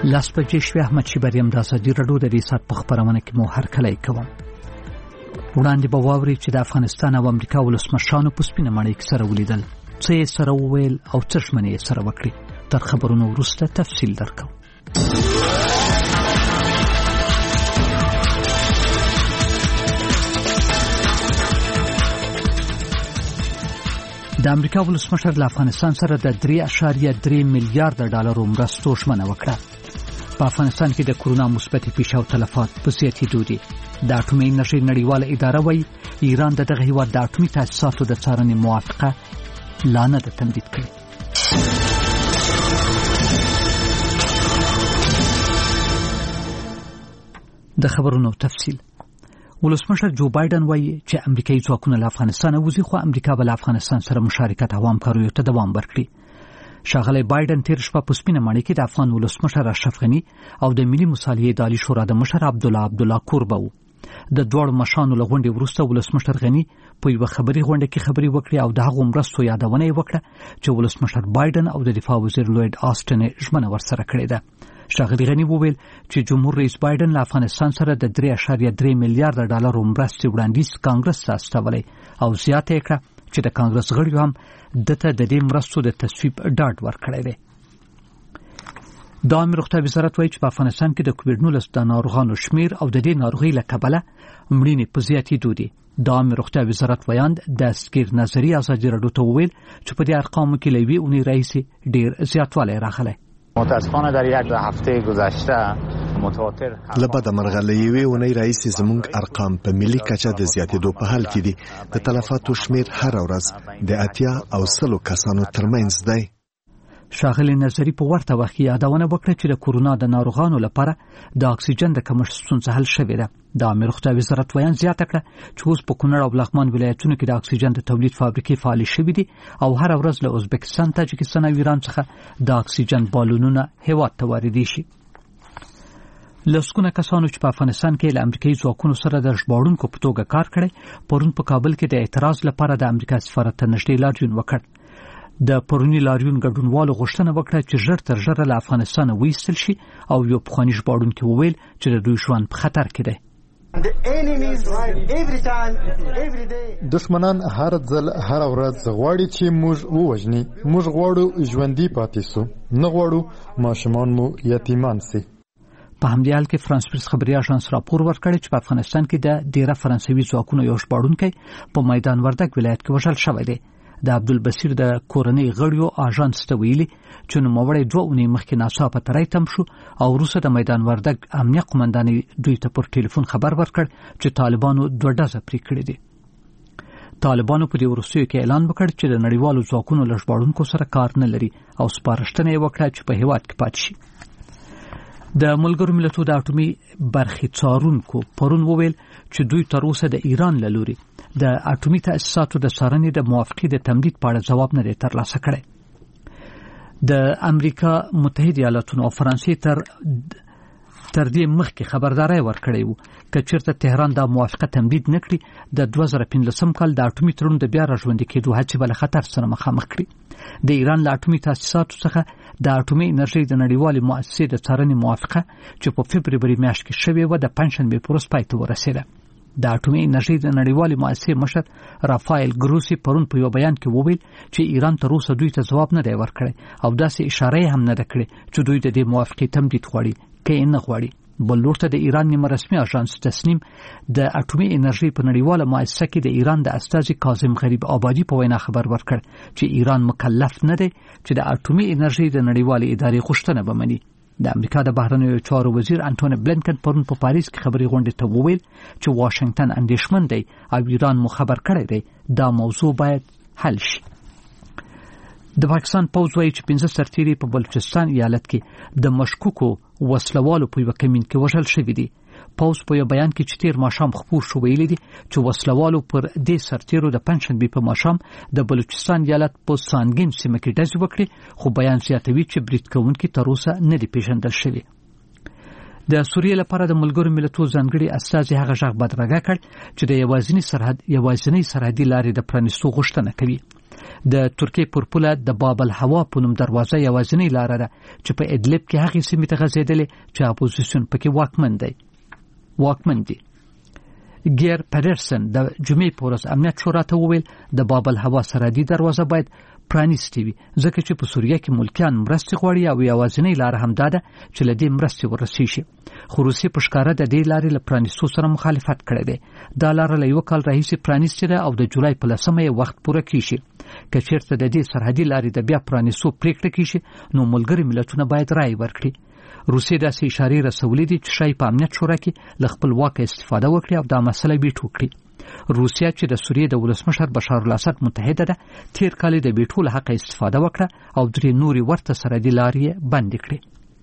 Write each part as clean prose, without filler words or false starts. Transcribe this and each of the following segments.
لاس بجې شوې احمد شیبریم د ازادي راډیو د ریاست په خبرونه کې مو هرکلی کوم. وړاندې به واوري چې د افغانستان او امریکا ولسمشرانو په سپینه ماڼۍ کې سره ولیدل، څه یې سره وویل او څه ژمنې یې سره وکړې. تر خبرونو وروسته تفصیل درکوم. د امریکا ولسمشر له افغانستان سره د 3.3 میلیارډ ډالرو مرستو ژمنه وکړه. په افغانستان کې د کورونا مثبت پیښو تلفات په زیاتېدو دي. د اټومي انرژۍ نړیواله اداره وايي ایران دغه هیواد د اټومي تاسیساتو د څارنې موافقه لا نه ده تمدید کړې. د خبرونو تفصیل. ولسمشر جو بایدن وایي چې امریکایي ځواکونه له افغانستان وځي، خو امریکا به له افغانستان سره مشارکت او همکاریو ته دوام ورکړي. ښاغلی بایدن تیر شپه په سپینه ماڼۍ کې د افغان ولسمشر اشرف غني او د ملي مصالحې اداري شورا د مشر عبدالله کوربه وو. د دواړو مشرانو له غونډې وروسته ولسمشر غني په یوه خبري غونډه کې خبرې وکړې او د هغو مرستو یادونه یې وکړه چې ولسمشر بایدن او د دفاع وزیر لوید آسټن ژمنه ورسره کړې ده. ښاغلی غني وویل چې جمهور رئیس بایدن له افغانستان سره د 3.3 میلیارډ ډالرو مرستې وړاندیز کانګرس ته استولی او زیاته یې کړه چې د کانګرس غړیو هم دته د دې مرستو د تصویب ډاډ ورکړی دی. د عامه روغتیا وزارت وایي چې په افغانستان کې د کووډ-19 د ناروغانو شمیر او د دې ناروغۍ له کبله مړینې په زیاتېدو دي. د عامه روغتیا وزارت ویاند د اسکیر نظری ازادي راډیو ته وویل چې په دې ارقامو کې له یوې اونۍ راهیسې ډېر زیاتوالی راغلی. متاسفانه در یک هفته گذشته متواتر لبد مرغله یوې اونۍ راهیسې زموږ ارقام په ملي کچه د زیاتېدو په حال کې دي. د تلفاتو شمیر هر ورځ د 80 او 100 کسانو ترمنځ دی. ښاغلی نظری په ورته وخت یادونه وکړه چې د کورونا د ناروغانو لپاره د اکسیجن د کمښت ستونزه حل شوې ده. د عامه روغتیا وزارت ویان زیاته کړه چې اوس په کونړ او لغمان ولایتونو کې د اکسیجن د تولید فابریکې فعالې شوې دي او هر ورځ له ازبکستان، تاجکستان او ایران څخه د اکسیجن بالونونه هیواد ته واردېږي شي. لسګونه کسانو چې په افغانستان کې له امریکایي ځواکونو سره د ژباړونکو په توګه کار کړی پرون په کابل کې د اعتراض لپاره د امریکا سفارت ته نږدې لاریون وکړ. د پرونی لاریون ګډونوالو غوښتنه وکړه چې ژر تر ژره له افغانستان وایستل شي او یو پخوانی ژباړونکی وویل چې د دوی ژوند په خطر کې دی. دشمنان هر ځل هر ورځ غواړي چې موږ ووژني. موږ غواړو ژوندي پاتې سو، نه غواړو ماشومان مو یتیمان سي. په همدې حال کې فرانس پریس خبري اژانس راپور ورکړی چې په افغانستان کې د ډیره فرانسوي ځواکونو یو ژباړونکی په میدان وردګ ولایت کې وژل شوی دی. د عبدالبصیر د کورنۍ غړیو اژانس ته ویلي چې نوموړی 2 اونۍ مخکې ناڅاپه تری تم شو او وروسته د میدان وردګ امنیه قومندانۍ دوی ته پر ټلیفون خبر ورکړ چې طالبانو 2 ډزه پرې کړې دي. طالبانو په دې وروستیو کې اعلان وکړ چې د نړیوالو ځواکونو له ژباړونکو سره کار نه لري او سپارښتنه یې وکړه چې په هیواد کې پاتې شي. د ملګرو ملتونو د اټومي برخې څارونکو پرون وویل چې دوی تر اوسه د ایران له لوري د اټومي تاسیساتو د څارنې د موافقې د تمدید په اړه ځواب نه دی ترلاسه کړی. د امریکا متحده ایالاتونو او فرانسې تر دې مخکې خبرداري ورکړې وو چې چیرته تهران د موافقه تمدید نکړي د 2015 کال د اټومي تړون د بیا راژوندي کېدو هڅې بل خطر سره مخامخ کړي. د ایران له اټومي تاسیساتو څخه د اټومي انرژۍ د نړیوالې مؤسسې د څارنې موافقه چې په فبروري میاشت کې شوې و د پنځشنبه پر ورځ پای ته ورسېده. د اټومي انرژۍ د نړیوالې مؤسسې مشر رافایل ګروسی پرون په یو بیان کې وویل چې ایران تر اوسه دوی ته ځواب نه دی ورکړی او داسې اشاره هم نه ده کړې چې دوی د دې موافقې تمدید غواړي که نه غواړي. بل لور ته د ایران نیمه رسمي اژانس تسنیم د اټومي انرژۍ په نړیواله مؤسسه کې د ایران د استازي کاظم غریب آبادي په وینا خبر ورکړ چې ایران مکلف نه دی چې د اټومي انرژۍ د نړیوالې ادارې غوښتنه ومني. د امریکا د بهرنیو چارو وزیر انټونی بلینکن پرون په پاریس کې خبري غونډې ته وویل چې واشنگټن اندېښمن دی او ایران مو خبر کړی دی دا موضوع باید حل شي. د پاکستان پوځ وایي چې 15 سرتیري په بلوچستان ایالت کې د مشکوکو وسلوالو په یو کمین کې وژل شوي دي. پوځ په یو بیان کې چې تیر ماښام خپور شو ویلي دي چې وسلوالو پر دې سرتیرو د پنځشنبه په ماښام د بلوچستان ایالت په سانګین سیمه کې ډزې وکړې، خو بیان زیاتوي چې برید کوونکي تر اوسه نه دي پیژندل شوي. د سوریې لپاره د ملګرو ملتونو ځانګړي استازي هغه ځای بدرګه کړ چې د یوازینی سرحدي لارې د پرانیستو غوښتنه کوي. د ترکیې پر پوله د باب الهوا په نوم دروازه یوازینۍ لاره ده چې په ادلب کې هغې سیمې ته غځېدلې چې اپوزیسیون پکې واکمن دي. ګیر پریرسن د جمعې په ورځ امنیت شورا ته وویل د باب الهوا سرحدي دروازه باید پرانیستې وي ځکه چې په سوریه کې ملکیان مرستې غواړي او یوازینۍ لاره همدا ده چې له دې مرستې ورسیږي. خو روسیې په ښکاره د دې لارې له پرانیستو سره مخالفت کړی دی. دا لاره له 1 کال راهیسې پرانیستې ده او د جولای په 10 یې وخت پوره کیږي. که چېرته د دې سرحدي لارې د بیا پرانیستو پریکړه کیږي نو ملګري ملتونه باید رایې ورکړي. روسیې داسې اشارې رسولې دي چې شاید په امنیت شورا کې له خپل واکه استفاده وکړي او دا مسله بیټو کړي. روسیه چې د سوریې د ولسمشر بشار الاسد متحده ده تیر کال د بیټو له حق استفاده وکړه او درې نورې ورته سرحدي لارې بند کړې.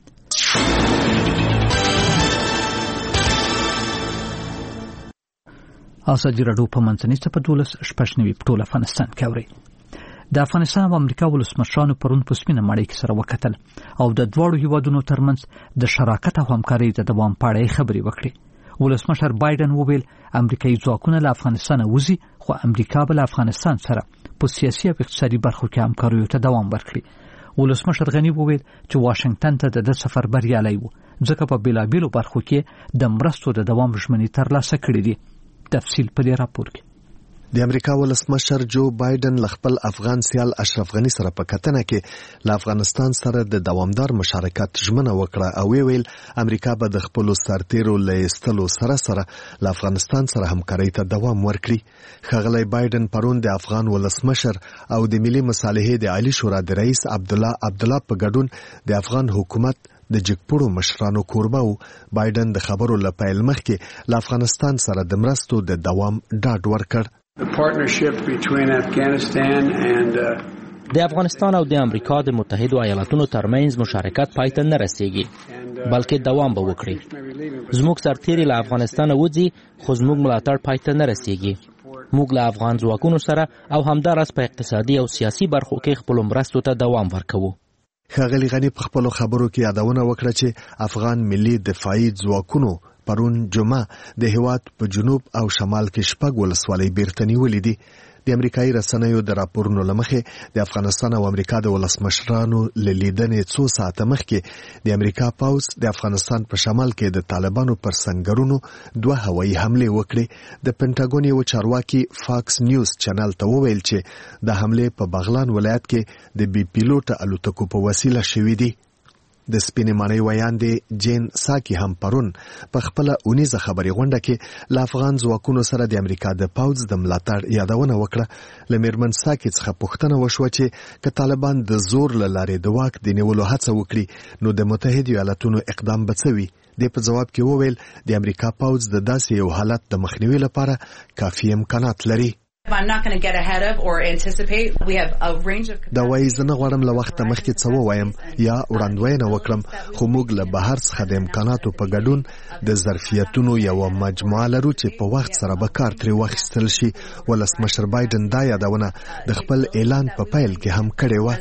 ازادي راډیو په منځنۍ صفحه 12 په ټول افغانستان کې اوري. د افغانستان او امریکا ولسمشرانو پرون په سپینه ماڼۍ کې سره وکتل او د دواړو هیوادونو ترمنځ د شراکت او همکارۍ د دوام په اړه خبرې وکړې. ولسمشر بایدن وویل امریکایي ځواکونه له افغانستان وځي خو امریکا به له افغانستان سره په سیاسي او اقتصادي برخو کې همکاریو ته دوام ورکړي. ولسمشر غنی وویل چې واشنگټن ته د سفر بریالی و ځکه په بیلابیلو برخو کې د مرستو د دوام ژمنې ترلاسه کړې دي. تفصیل په دې راپور کې. د امریکا ولسمشر جو بایدن له خپل افغان سیال اشرف غنی سره په کتنه کې له افغانستان سره د دوامدار مشارکت ژمنه وکړه او ویل امریکا به د خپل سرتیرو له ایستلو سره له افغانستان سره همکارۍ ته دوام ورکړي. ښاغلی بایدن پرون د افغان ولسمشر او د ملي مصالحې د عالی شورا د رئیس عبدالله په ګډون د افغان حکومت د جګپوړو مشرانو کوربه و. بایدن د خبرو له پیل مخکې له افغانستان سره د مرستو د دوام ډاډ ورکړ. د افغانستان او د امریکا د متحدو ایالاتونو ترمنځ مشارکت پای ته نه رسیږي بلکې دوام به وکړي. زموږ سرتیري له افغانستان وځي خو زموږ ملاتړ پای ته نه رسیږي. موږ له افغان ځواکونو سره او همدارس په اقتصادي او سیاسي برخو کې خپل مرستو ته دوام ورکوو. ښاغلی غنی په خپلو خبرو کې یادونه وکړه چې افغان ملي دفاعي ځواکونو پرون جمعه د هیواد په جنوب او شمال کې 6 ولسوالۍ بیرته نیولې دي. د امریکایي رسنیو د راپورونو لمخې د افغانستان او امریکا د ولسمشرانو لیدنې 2 ساعته مخکې د امریکا پوځ د افغانستان په شمال کې د طالبانو پر سنگرونو 2 هوایي حمله وکړې. د پینټاګون یو چارواکي فاکس نیوز چینل ته وویل چې د حمله په بغلان ولایت کې د بي پیلوټ الوتکو په وسیله شوې دي. د سپینې ماڼۍ ویاندې جین ساکی هم پرون په خپل اونیزه خبري غونډه کې له افغان ځواکونو سره د امریکا د پوځ د ملاتړ یادونه وکړه. له میرمن ساکی څخه پوښتنه وشوه چې که طالبان د زور له لارې د واک د نیولو هڅه وکړي نو د متحدو ایالاتونو اقدام به څه وي. د په جواب کې وویل د امریکا پوځ د داسې یو حالت د مخنیوي لپاره کافي امکانات لري. دا وایي زه نه غواړم له وخته مخکې څه ووایم یا وړاندوینه وکړم خو موږ له بهر څخه د امکاناتو په ګډون د ظرفیتونو یوه مجموعه لرو چې په وخت سره به کار ترې واخیستل شي. ولسمشر بایدن دا یادونه د خپل اعلان په پیل کې هم کړې وه.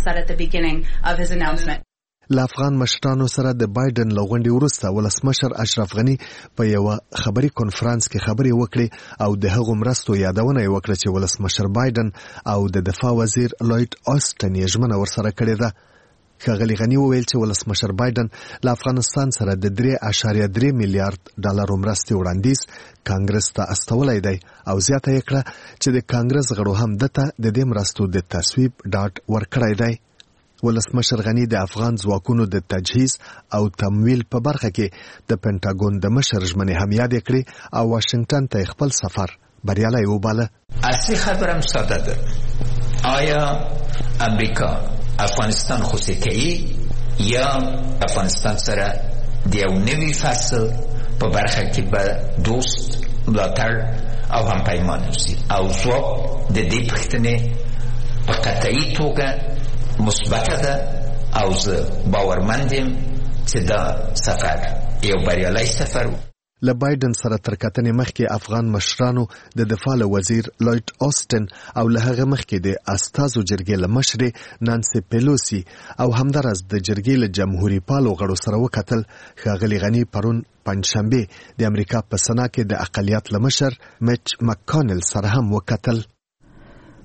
له افغان مشرانو سره د بایدن له غونډې وروسته ولسمشر اشرف غنی په یو خبري کنفرانس کې خبرې وکړې او د هغو مرستو یادونه یې وکړه چې ولسمشر بایدن او د دفاع وزیر لوید آستن یې ژمنه ورسره کړې ده. ښاغلی غنی وویل چې ولسمشر بایدن له افغانستان سره د 3.3 میلیارډ ډالرو مرستې وړاندیز کانګرس ته استولی دی او زیاته یې کړه چې د کانګرس غړو هم دته د دې مرستو د تصویب ډاډ ورکړی دی. ولسمشر غنی د افغان ځواکونو د تجهیز او تمویل په برخه کې د پینټاګون د مشر ژمنې هم یادې کړې او واشنگټن ته خپل سفر بریالی وباله. اصلي خبرم ساده ده. آیا امریکا افغانستان خوشی کوي یا افغانستان سره د یو نوي فصل په برخه کې به دوست ملاتړ او همپیمان اوسي او ځواب د دې پوښتنې په قطعي توګه مثبته ده او زه باورمند یم چې دا سفر یو بریالی سفر و. له بایدن سره تر کتنې مخکې افغان مشرانو د دفاع وزیر لوید آستن او له هغه مخکې د استازو جرګې له مشرې نانسي پیلوسی او همدارس د جرګې له جمهوریت پالو غړو سره وکتل. ښاغلی غنی پرون پنځشنبه د امریکا په سنا کې د اقلیت له مشر میچ مکانل سره هم وکتل.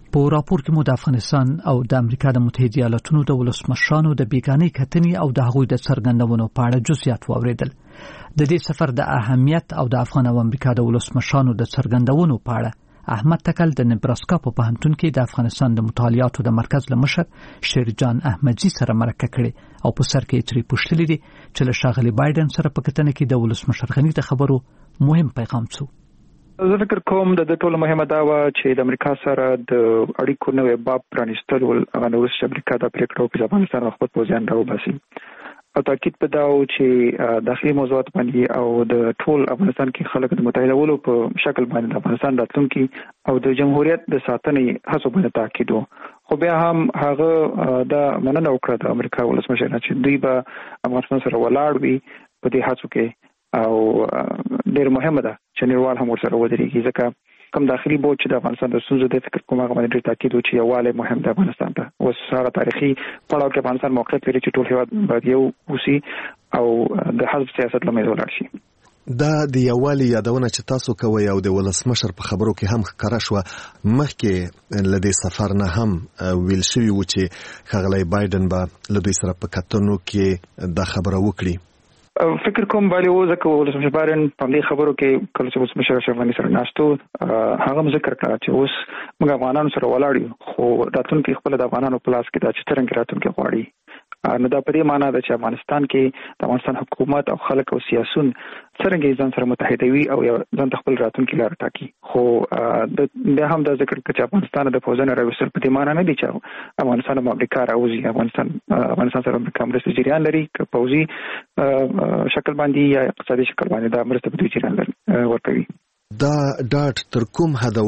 په راپور کې مو د افغانستان او د امریکا د متحده ایالاتونو د ولسمشرانو د بیګانۍ کتنې او د هغوی د څرګندونو په اړه جزئیات واوریدل. د دې سفر د اهمیت او د افغان او امریکا د ولسمشرانو د څرګندونو په اړه احمد تکل د نبراسکا په پوهنتون کې د افغانستان د مطالعاتو د مرکز له مشر شیرجان احمدزي سره مرکه کړې او په سر کې ترې پوښتلې دي چې له ښاغلي بایدن سره په کتنه کې د ولسمشر غني د خبرو مهم پیغام څه. زه فکر کوم د ټولو مهمه دا و چې د امریکا سره د اړیکو نوې باب پرانیستل ول هغه نو چې امریکا د پریکړو په افغانستان خپل پوزیان راوباسي او تاکید په دا و چې داخلي موضوعات باندې او د ټول افغانستان کې خلک د متحده ولو په شکل باندې د افغانستان راتلونکي او د جمهوریت د ساتنې هڅو باندې تاکید و. خو بیا هم هغه د مننه وکړه د امریکا ولسمشر چې دوی به افغانستان سره ولاړ وي په دې هڅو کې او ډېر مهمه ده چې نړیوال هم ورسره ودرېږي ځکه کوم داخلي بوج چې د افغانستان د ستونزو د فکر کوم هغه باندې ډېر تاکید و چې یووالی مهم دی افغانستان ته. اوس هغه تاریخي پړاو کې افغانستان موقعیت لري چې ټول هېواد باید یو اوسي او د حزب سیاست له منځه ولاړ شي. دا د یووالي یادونه چې تاسو کوئ او د ولسمشر په خبرو کې هم ښکاره شوه مخکې له دې سفر نه هم ویل شوي و چې ښاغلی بایدن به له دوی سره په کتنو کې دا خبره وکړي. فکر کوم باندې و ځکه ولسمشر بایدن په دې خبرو کې کله چې ولسمشر اشرف غني سره ناستو هغه ذکر کړ چې اوس موږ افغانانو سره ولاړ یو خو راتلونکي خپل د افغانانو په لاس کې دا چې څنګه راتلونکي غواړي. نو دا په دې معنی ده چې افغانستان کې د افغانستان حکومت او خلک او سیاسيون څنګه ځان سره متحدوي او ځان خپل راتلونکي لار ټاکي. خو د هم د ذکر چې افغانستان د فوزن راوستل په دې معنی نه دي چې افغانستان او امریکا راوځي. افغانستان سره امریکا مرستې جریان لري که پوځي شکل باندې یا اقتصادي شکل باندې دا مرسته په جریان ورکوي. دا ډاټ تر کوم حد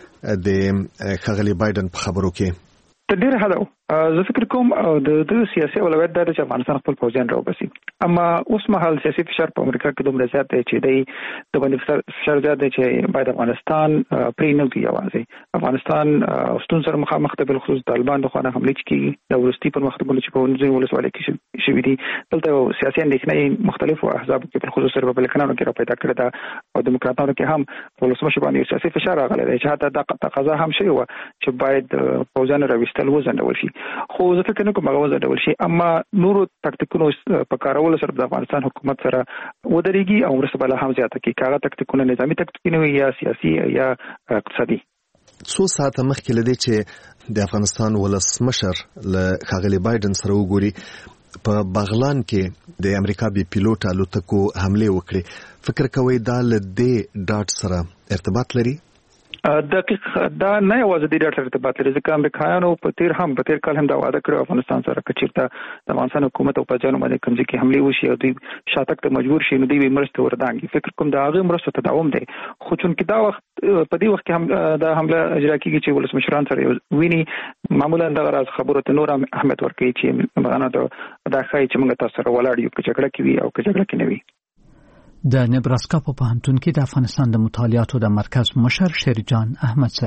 د ښاغلي بایدن په خبرو کې تر ډېره حد زه فکر کوم د سیاسي اولویت دا چې افغانستان خپل پوځیان راوباسي. اما اوس مهال سیاسي فشار په امریکا کې دومره زیات دی چې د باندې فشار زیات دی چې باید افغانستان پرې نه وي یوازې افغانستان ستونزو سره مخامخ دی بالخصوص طالبان د خوا حمله کوي د ورستي پر مختبل چې په ونځي ولسوالۍ کې شوې دي دلته سیاسي اندېښنې مختلفو احزاب کې بالخصوص ریپبلیکنانو کې را پیدا کړې ده او دیموکراتانو کې هم ولسمشر باندې سیاسي فشار راغلی دی چې حتی دا تقاضا هم شوی و چې باید پوځیان راوستل وځنډول شي. خو زه فکر نه کوم هغه وځنډول شي اما نورو تکتیکونو په کارولو سره د افغانستان حکومت سره ودرېږي او مرسته بل هم زیاته کوي کاغه تکتیکونه نظامی تکتیکونه یا سیاسي یا اقتصادي. څو ساعته مخکې لدی چې د افغانستان ولسمشر له ښاغلي بایدن سره وګوري په بغلان کې د امریکا بي پیلوټ الوتکو حمله وکړي فکر کوي دا له دې ډاټ سره ارتباط لري؟ دقیق دا نه یوازې د ډاټا ارتباط لري ځکه امریکایانو په تیر کال هم دا وعده کړو افغانستان سره کچیرته د افغانستان حکومت او پاجانو باندې کوم ځکه حمله وشي او دوی شاتک ته مجبور شي نو دوی مرسته وردانګي. فکر کوم دا هغه مرسته تداوم دی خو چون کې دا وخت په دې وخت کې هم دا حمله اجرا کیږي چې ولسمشران سره ویني معمولا دا راز خبره ته نور احمد ورکوي چې معنا دا ښایي چې موږ تاسو سره ولاړ یو چې جګړه کوي او چې جګړه کې نه وي. د نبراسکا په پوهنتون کې د افغانستان د مطالعاتو د مرکز مشر شیرجان احمدزي.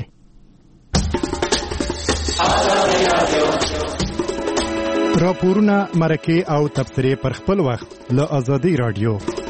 راپورونه مرکه او تبصرې پر خپل وخت له ازادي رادیو.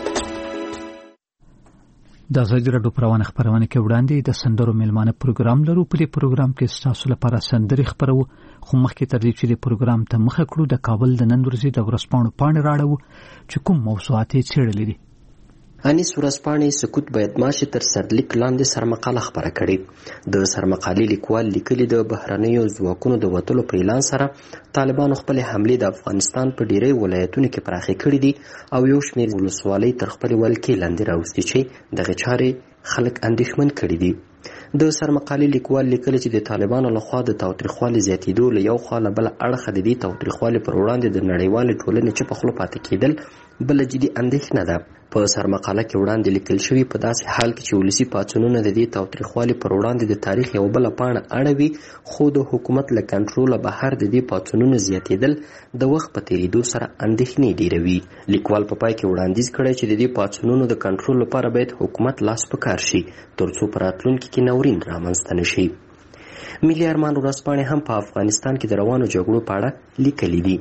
د ازادي رادیو پروانه خبرونه کې وړاندې د سندرو میلمانه پروګرام لرو. په دې پروګرام کې تاسو لپاره سندري خبرو خو مخکې تر دې چې د پروګرام ته مخه کړو د کابل د نن ورځې د ورځپاڼو پاڼې راړو چې کوم موضوعات یې څېړلې دي. انیس ورځپاڼې سکوت باید ماشي تر سرلیک لاندې سرمقاله خبره کړې. د سرمقالې لیکوال لیکلي د بهرنیو ځواکونو د وتلو په اعلان سره طالبانو خپل حملې د افغانستان په ډیری ولایتونو کې پراخې کړې دي او یو شمېر ولسوالۍ تر خپل ولکې لاندې راوستي چې دغه چارې خلک اندېښمن کړي دي. د سرمقالې لیکوال لیکلي چې د طالبانو لخوا د تاوتریخوالي زیاتېدو له یو خوا له بل اړخه د دې تاوتریخوالي پر وړاندې د نړیوالې ټولنې چپ خوله پاتې کېدل بل جدي اندېښنه ده. په سرمقاله کې وړاندې لیکل شوي په داسې حال کې چې ولسي پاڅونونه د دې تاوتریخوالي پر وړاندې د تاریخ یو بله پاڼه اړوي خو د حکومت له کنټروله بهر د دې پاڅونونو زیاتېدل د وخت په تېرېدو سره اندېښنې ډېروي. لیکوال په پای کې وړاندیز کړی چې د دې پاڅونونو د کنټرول لپاره باید حکومت لاس په کار شي ترڅو په راتلونکي کې ناورین رامنځته نه شي. ملي ارمان ورځپاڼې هم په افغانستان کې د روانو جګړو په اړه لیکلي دي.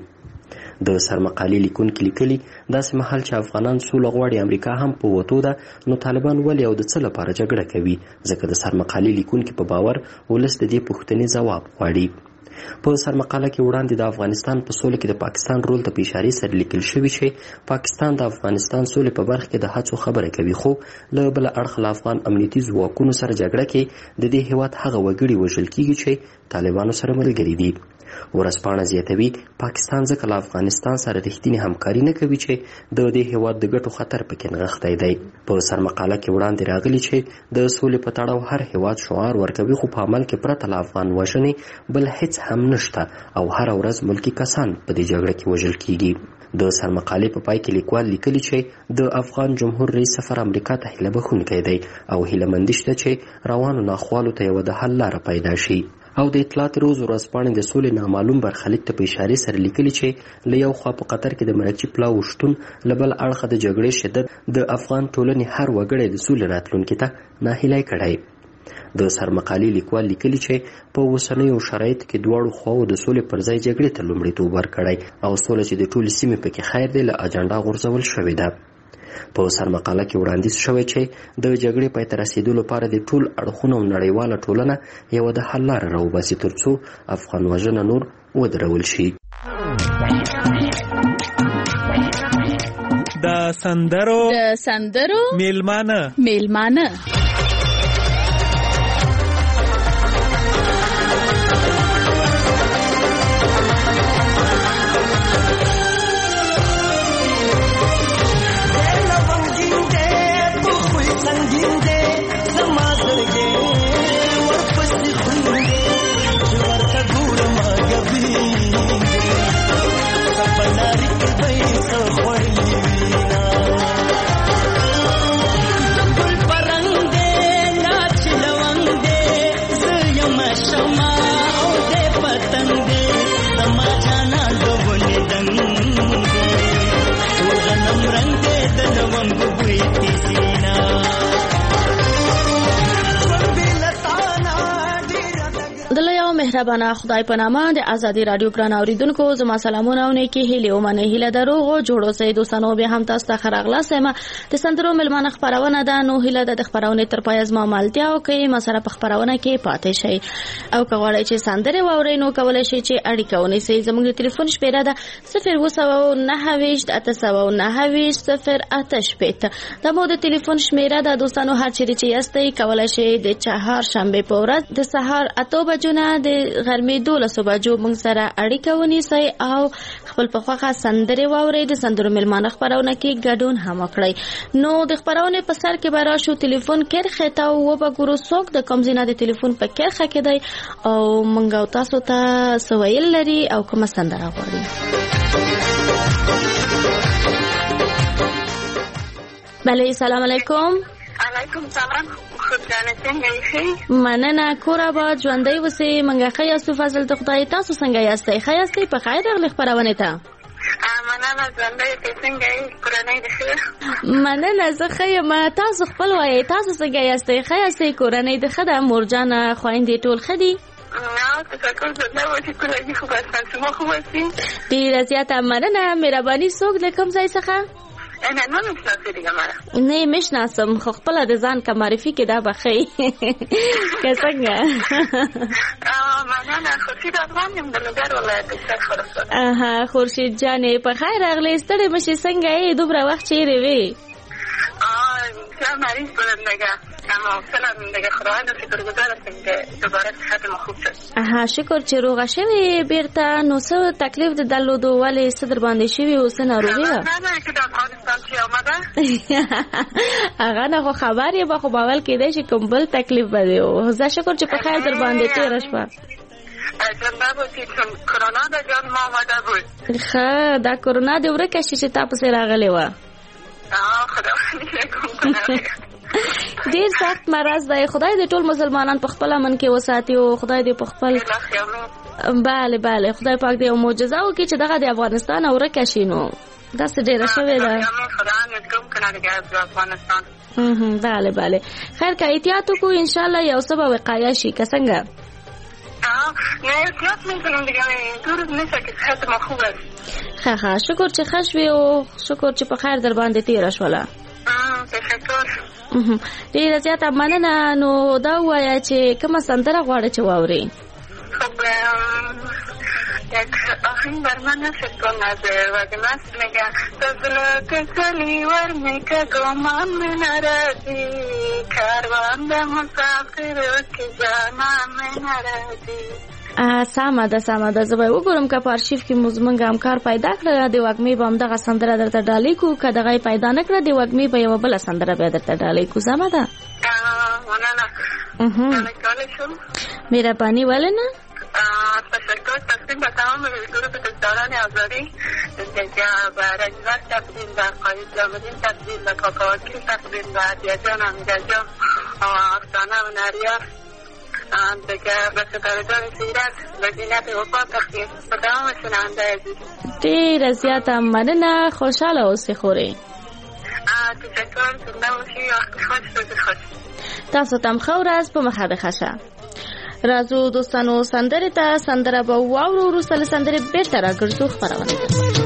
د سرمقالي لیکونکي لیکلي داسې مهال چې افغانان سوله غواړي امریکا هم په وتو ده نو طالبان ولې او د څه لپاره جګړه کوي ځکه د سرمقالي لیکونکي په باور ولس د دې پوښتنې ځواب غواړي. په سرمقاله کې وړاندې د افغانستان په سوله کې د پاکستان رول ته په اشارې سره لیکل شوي چې پاکستان د افغانستان سولې په برخه کې د هڅو خبره کوي خو له بل اړخ له افغان امنیتي ځواکونو سره جګړه کې د دې هیواد هغه وګړي وژل کیږي چې طالبانو سره ملګري دي. ورځپاڼه زیاتوي پاکستان ځکه له افغانستان سره رښتینې همکاري نه کوي چې د دې هیواد د ګټو خطر پکې نغښتی دی. په سرمقاله کې وړاندې راغلي چې د سولې په تړاو هر هیواد شعار ورکوي خو په عمل کې پرته له افغان وژنې بل هیڅ هم نشته او هر ورځ ملکی کسان په دې جګړه کې وژل کیږي. د سرمقالې په پای کې لیکوال لیکلي چې د افغان جمهور رئیس سفر امریکا ته هیله بخښونکی دی او هیله مندي شته چې روانو ناخوالو ته یوه د حل لاره پیدا شي. او د اطلاعات روز ورځپاڼې د سولې نامعلوم برخلیک ته په اشارې سره لیکلي چې له یو خوا په قطر کې د مرچي پلاو شتون له بل اړخه د جګړې شدت د افغان ټولنې هر وګړی د سولې راتلونکي ته ناهیلی کړی. د سرمقالي لیکوال لیکلي چې په اوسنیو شرایطو کې دواړو خواو د سولې پر ځای جګړې ته لومړیتوب ورکړی او سوله چې د ټولې سیمې پکې خیر دی له اجنډا غورځول شوې ده. په سرمقاله کې وړاندیز شوی چې د جګړې پای ته رسیدو لپاره د ټول اړخونو نړیواله ټولنه یوه د حل لاره راوباسي ترڅو افغان وژنه نور ودرول شي. د سندرو میلمانه مهربانه خدای په نامه د ازادي رادیو پران اوریدونکو زما سلامونه او نیکی هیله او منه هیله درو جوړو سي دوستانو به هم تاسو ته خراغلا سم د سندرو ملمانه خبرونه ده نو هیله د خبرونه تر پای ازما مالتیا او کې مسره په خبرونه کې پاتې شي او کولای چې سندره ووري نو کولای شي چې اړیکه ونی سي زموږ د ټلیفون شمیره ده 02988 د مو د ټلیفون شمیره ده دوستانو هر چیرې چې یاستئ کولای شي د چهار شنبه په ورځ د سهار 8 بجو نه د غرمې 12 بجو موږ سره اړیکه ونیسئ او خپل په خوښه سندره واورئ د سندرو ملمانه خبرونه کې ګډون هم وکړئ. نو د خبرونه په سر کې به راشو ټلیفون کرخه ته و به ګورو څوک د کوم ځای نه د ټلیفون په کرخه کې دی او موږ تاسو ته سویل لري او کوم سندره غواړي. بله سلام علیکم. علیکم سلام. خدای څنګه یې؟ مننه کور آباد ژوندۍ اوسئ. منګه ښه یاستو فضل ته خدای. تاسو څنګه یاستئ؟ ښه یاستئ؟ په خیر راغلئ خپرونې ته. مننه ژوندۍ اوسئ. څنګه یې؟ کورنۍ دې ښه؟ مننه زه ښه یم. تاسو خپل وایئ تاسو څنګه یاستئ؟ ښه یاستئ؟ کورنۍ دې ښه ده؟ مورجانه خویندې ټول ښه دي؟ ډېره زیاته مننه. مهرباني څوک د کوم ځای څخه؟ نه مشناسم خو خپل د ځان کا معرفي کې دا بخي که څنګه مننه. خورشید افغان یم د لوګر ولایت څخه. خورشید جانې په خیر راغلې. ستړې مشې څنګه یې؟ دومره وخت چیرې وې؟ مریض بودم دیگه اما سلام دیگه خداوند شکرگزار هستیم که دوباره صحت ما خوب شد. شکر چې روغه شوې بیرته. نو څه تکلیف د درلودو ولې څه در باندې شوي او څه ناروغي وه؟ نه چې د افغانستان چې آمده هغه نه خو خبر یې به خو باول کېدی چې کوم بل تکلیف به دی. زه شکر چې په خیر در باندې تېره شوه. جنبه بود که کرونا د جان ما آمده بود. ښه دا کرونا دې ورکه شي چې تا پسې راغلې وه. ډیر سخت مرض دی. خدای دې ټول مسلمانان په خپل امن کې وساتي او خدای دې په خپل bale خدای پاک دې معجزه وکړي چې دغه د افغانستان اورکه شي. نو دا څه ډیره شوې ده. بله خیر که احتیاط وکړو ان شاء الله یو څه به وقایه شي که څنګه. زیاد میکنم دیگه اینطور نیست که صحت ما خوب است. ها شکر چې ښه شوې او شکر چې په خیر در باندې تېره شوله. تشکر. ډېره زیاته مننه. نو دا ووایه چې کومه سندره غواړې چې واورې؟ خب یک آهنگ بر من نشد کن از وگمست میگه تزلک سلیور میکه گمان من نرازی کاروان ده مسافر که جانان من نرازی. سمه ده زه به وګورم که په ارشیف کې مو زمونږ همکار پیدا کړه د وږمې به همدغه سندره درته ډالۍ کړو، که دغه یې پیدا نه کړه د وږمې به یوه بله سندره بیا درته ډالۍ کړو. سمه ده؟ مننه. مهرباني ولې نه؟ تشکر. تقدیم به تمام گروه آزادی به رجزر تقدیم به قاید جامدین تقدیم به کاکاوکیل تقدیم به عدیه جان امیده جان افسانه و نریار دیگه به ستاره جان سیرت به زینت وفا تقدیم به تمام شنونده عزیز. ډېره زیاته مننه. خوشحاله اوسې خورې. تشکر. زنده باشی. خوش خوش. تاسو ته هم ښه ورځ په مخه د ښه شه. راځو دوستانو سندرې ته. سندره به واورو، وروسته له سندرې بېرته راګرځو خپرونه ته.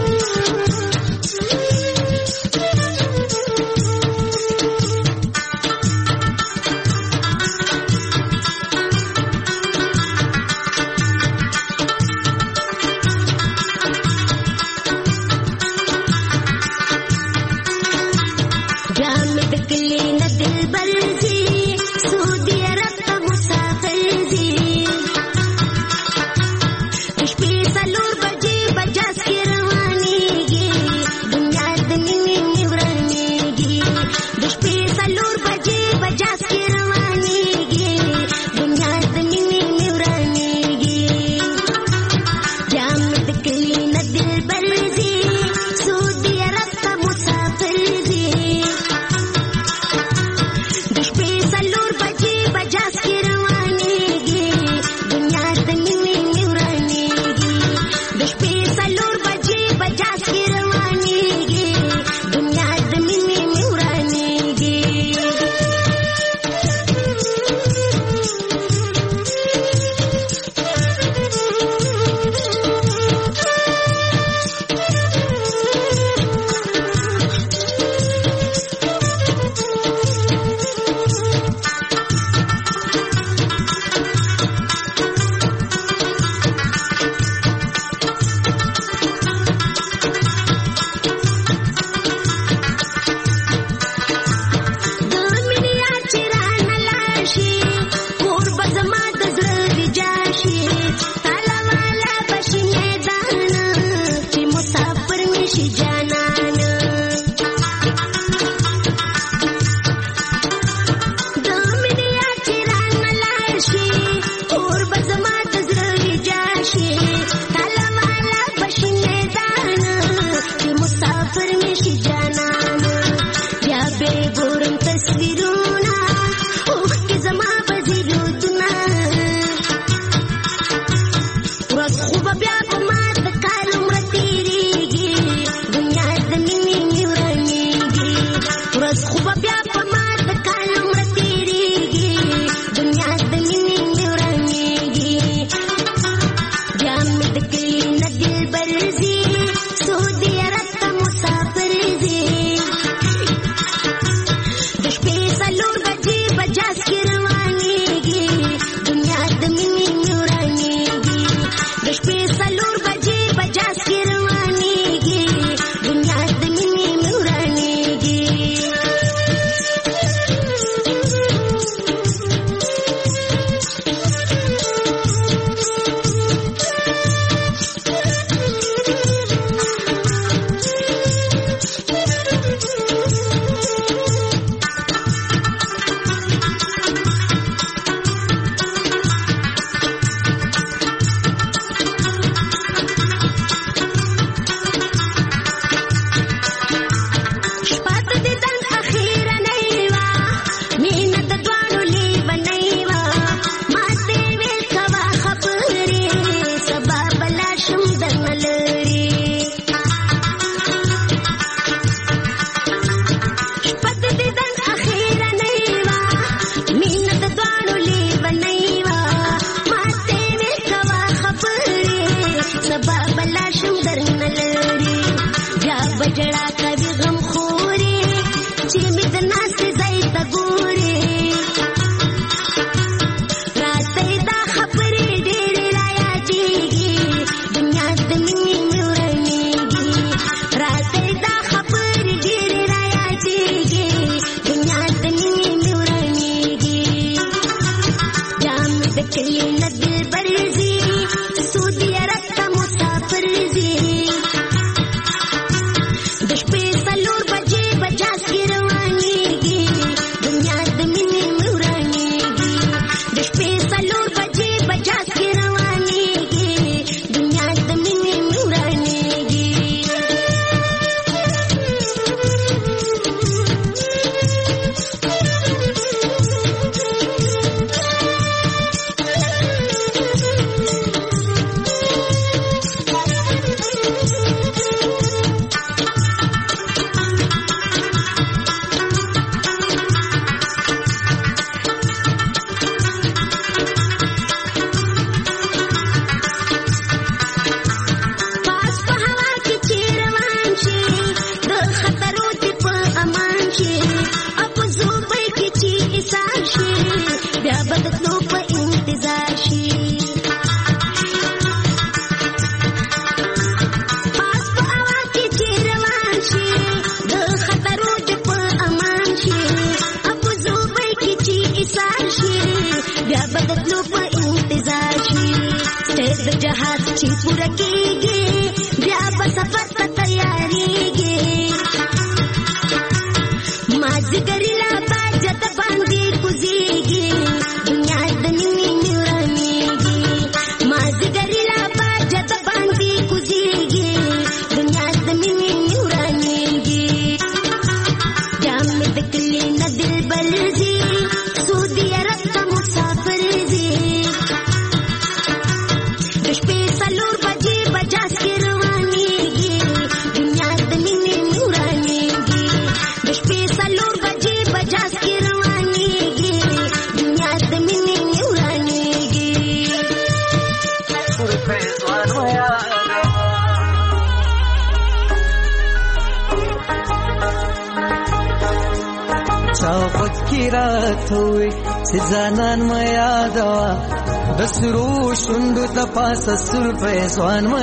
ځانان ما یادوا د سرو شوندو د پاسه سر پیسوان ما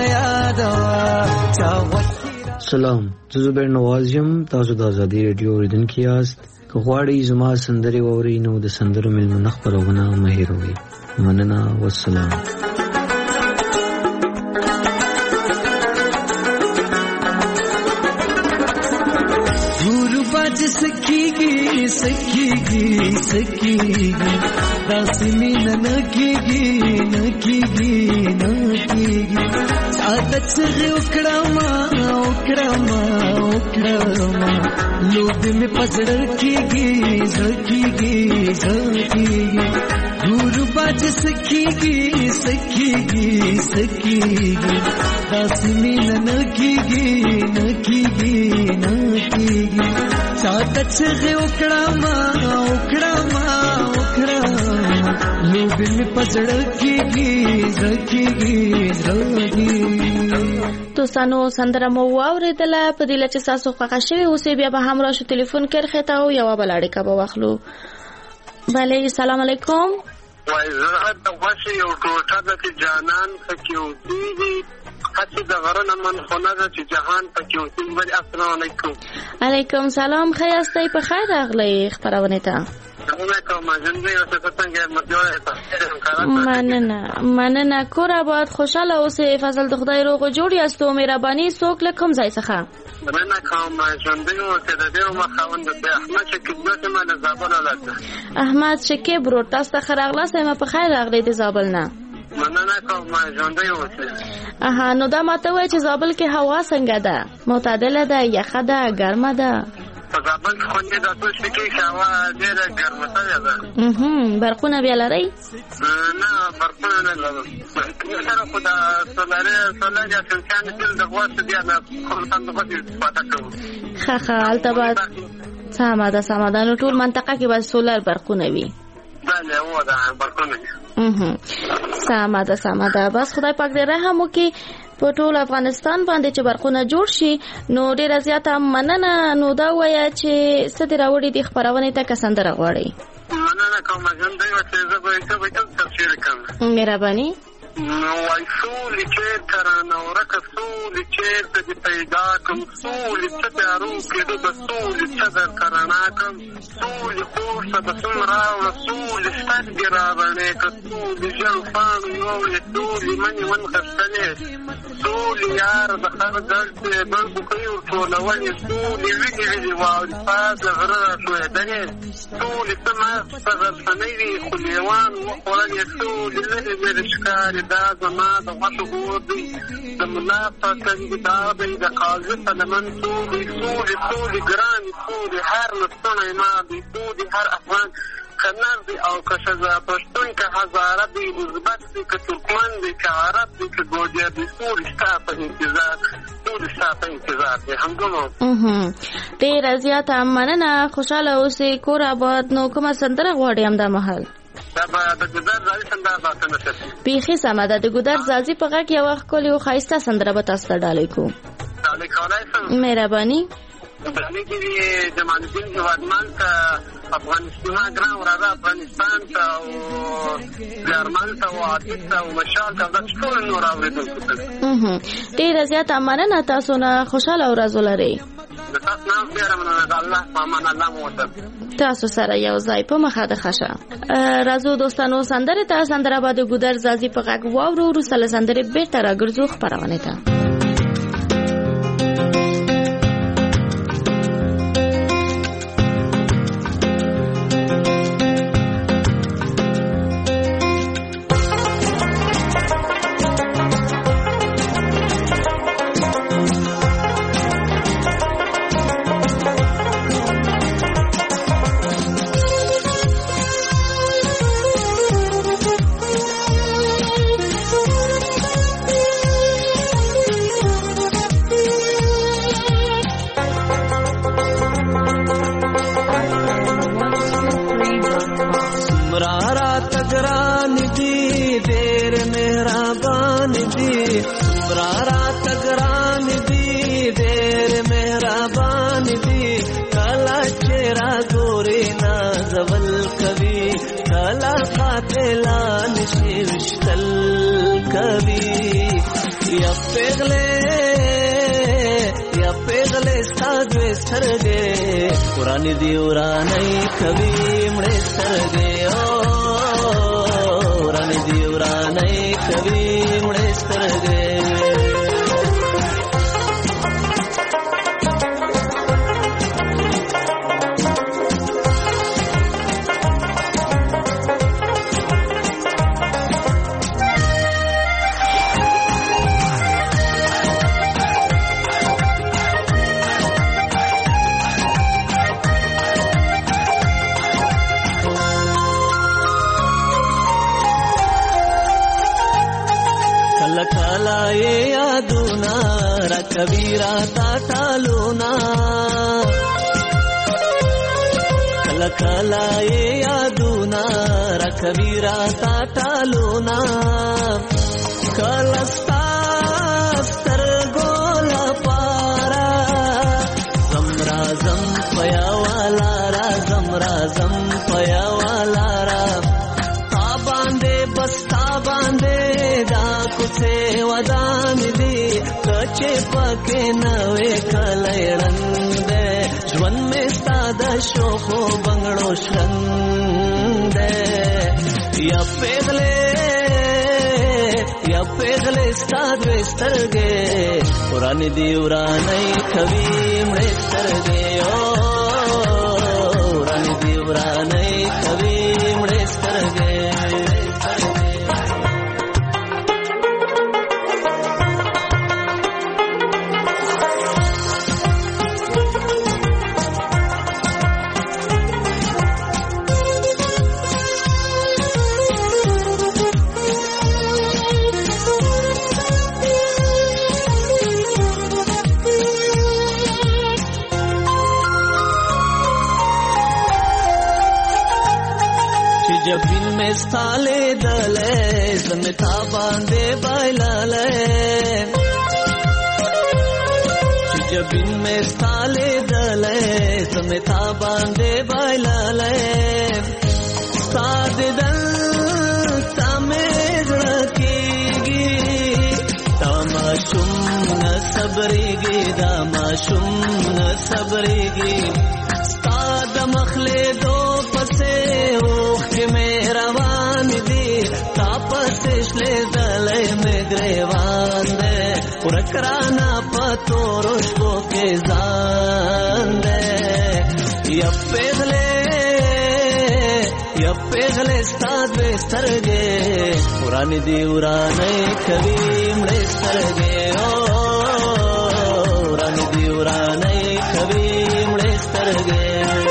یادوا. سلام، زه زبیر نواز یم. تاسو د ازادي رادیو اوریدونکي یاست. که غواړئ زما سندرې واورئ نو د سندرو میلمنه خپرونه مه هېروئ. مننه، والسلام. سکیگی داسی مین نکیگی عادت چغی اکڑاما لوگ میں پسڑ کیگی زکیگی دور باج سکیگی داسی مین نکیگی عادت چغی اکڑاما لوگ میں پسڑ کیگی زکیگی. دوستانو سندره مو واوریدله. په دې لچ تاسو خوښ شوي اوسې بیا به هم راشو ټلیفون کرخه ته او یو بل اړیکه به واخلو. بله، السلام علیکم. وای زه د واشه یو ټوټه د جانان پکې اوسېږي هڅې د غرنه من خونه ده چې جهان پکې اوسېږي. السلام علیکم. علیکم سلام. ښه یاستئ؟ په خیر راغلی خپرونې ته. مننه. کور آباد، خوشحاله اوسئ. فضل د خدای روغ جوړ یاست او مهرباني. څوک له کوم ځای څخه؟ مننه کوم. ژوندی اوسئ. د دې مخاوند د احمد شکیب دوته ما د زابل ولاده. احمد شکیب ورو تاسو ته خراغلاس ما په خیر راغلی د زابل نه. مننه کوم. ژوندی اوسئ. نو دا ماته وای چې زابل کې هوا څنګه ده؟ معتدله ده، یخه ده، ګرمه ده؟ په زابل کې خوندې د څه شي کې هوا ډېره ګرمه ده. برقونه بیا لرئ؟ نه، برقونه نه لرم. سره خو د سولر یا سنسان کې د غواړو بیا نه کوم څنګه په استفاده کوو. ښه هلته به سمه ده. نو ټول منطقه کې به سولر برقونه وي. بله، هو ده برقونه. سمه ده. بس خدای پاک دې رحم وکړي په ټول افغانستان باندې چې برقونه جوړ شي. نو ډیره زیاته مننه. نو دا وایه چې څه دې راوړي دي خپرونې ته که سندره غواړئ؟ مننه کوم. ژوندی اوسئ. زه به تفسیر کوم. مهرباني. وای سولې چېرته رانه ورکه سولې چېرته دې پیدا کړم سولې څه تیارو کېدو د سولې څه درته رڼا کړم سولې کور ته به څوم راوړه سولې سترګې رابڼې کړه سولې ژړو پاڼو یوړې سولې منې ونغښتلې سولې یاره د هر ګړ چې بل بوکۍ ورټولولې سولې وینې وینې واورې ستا د غره راټوېدلې سولې څه ماسته غرڅنۍ وي خو لیوان وخوړلې سولې لرې لرې ښکاري دا زما د غوښو ګور دی د ملا په کنګدا دی د قاضي په لمن سولې سولې سولې ګرانې سولې هر لستوڼی ما دی سولې هر افغان که نر دی او که ښځه پښتون که هزاره دی ازبک دی که ترکمن دی که عرب دی که ګوجر دی سولې ستا په انتظار سولې ستا په انتظار دی همدومره ډېره زیاته مننه خوشحاله اوسې کور آباد نو کومه سندره غواړې همدا مهال بیخي سمه ده د ګودر زازي په غږ یوه ښکلې او ښایسته سندره به تاسو ته ډالۍ کوو مهرباني جمال الدین هیوادمل ته افغانستان ګران وراره افغانستان ته او جرمن ته او عاطف ته او مشال ته دا ټول نور اورېدونکو ته ډېره زیاته مننه تاسو نه خوشحاله ورځ ولرئ تاسو سره یو ځای په مخه د خشه راځو دوستانو سندره ته سندره به د ګودر زازي په غږ واورو وروسته له سندرې بېرته راګرځو خپرونې ته ورانی دی ورانی کبھی مڑے سترگے ورانی دی ورانی کبھی مڑے سترگے कबीरा ताता लूना कला कला ये यादूना रकबीरा ताता लूना कलस्ता स्तर गोला पारा जमरा जम पया वाला रा जमरा जम पया वाला रा ता बांधे बस्ता बांधे दा कुछे वदान दी कचे पके नवे कलैरंद ژوند में सादा शोखो बंगड़ो शंद या पेगले सादवे स्तरगे पुरानी दीवरानी कभी मड़े स्तरगे पुरानी दीवरानी कभी मड़े स्तरगे जब दिन में साले दले जमता बांधे बाइलाले जब दिन में साले दले जमता बांधे बाइलाले साद दल तमेज की ماشوم نه صبرېږي ستا د مخلې دو پسې اوښکې مې روان دي تا پسې شلې دلې مې ګریوان دی ورک رانه په تورو شپو کې ځان دی یا پیغلې ستا دوې سترګې ورانې دي ورانې کوي مړې سترګې ورانې دي ورانې کوي مړې سترګې